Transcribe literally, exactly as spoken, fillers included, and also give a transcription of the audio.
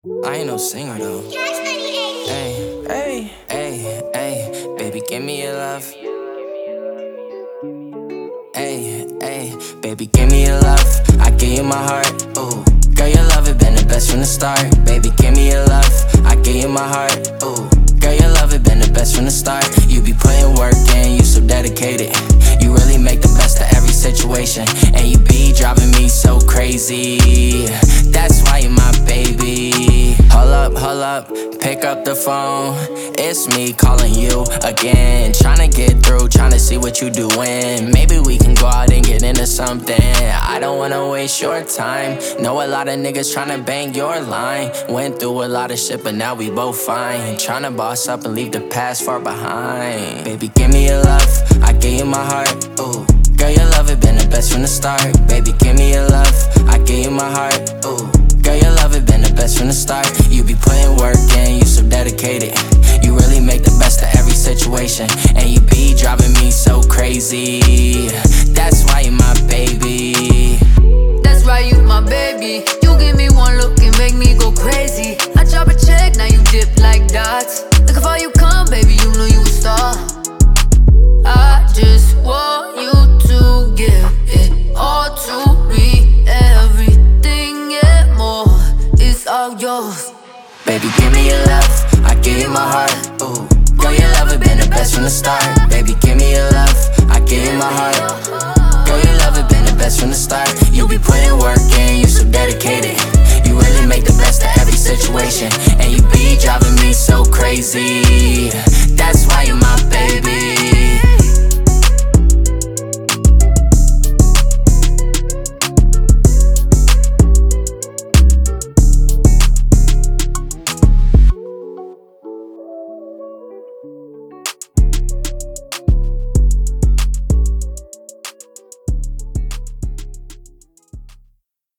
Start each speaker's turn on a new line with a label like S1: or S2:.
S1: I ain't no singer though. Hey, hey, hey, hey, baby, give me your love. Hey, hey, baby, give me your love. I give you my heart. Ooh, girl, your love has been the best from the start. Baby, give me your love. I give you my heart. Ooh, girl, your love has been the best from the start. You be putting work in, you so dedicated. You really make the best of every situation, and you be driving me so crazy. That's why you're my baby. Hold up, hold up, pick up the phone. It's me calling you again, tryna get through, tryna see what you doing. Maybe we can go out and get into something. I don't wanna waste your time. Know a lot of niggas tryna bang your line. Went through a lot of shit, but now we both fine. Tryna boss up and leave the past far behind. Baby, give me your love, I give you my heart. Ooh, girl, your love has been the best from the start. Baby, give me your love, I give you my heart. Ooh, girl, your love has been the best from the start. You be putting work in, you so dedicated. You really make the best of every situation, and you be driving me so crazy. That's why you're my baby.
S2: That's why you my baby. You give me one look and make me go crazy. I drop a check, now you dip like dots. Look how you come, baby, you know you a star. I just want you to give it all to me. Everything and more is all yours.
S1: Baby, give me your love, I give you my heart. Ooh, girl, your love has been the best from the start. Baby, give me your love, I give you my heart. Girl, your love has been the best from the start. You be putting work in, you so dedicated. You really make the best of everything.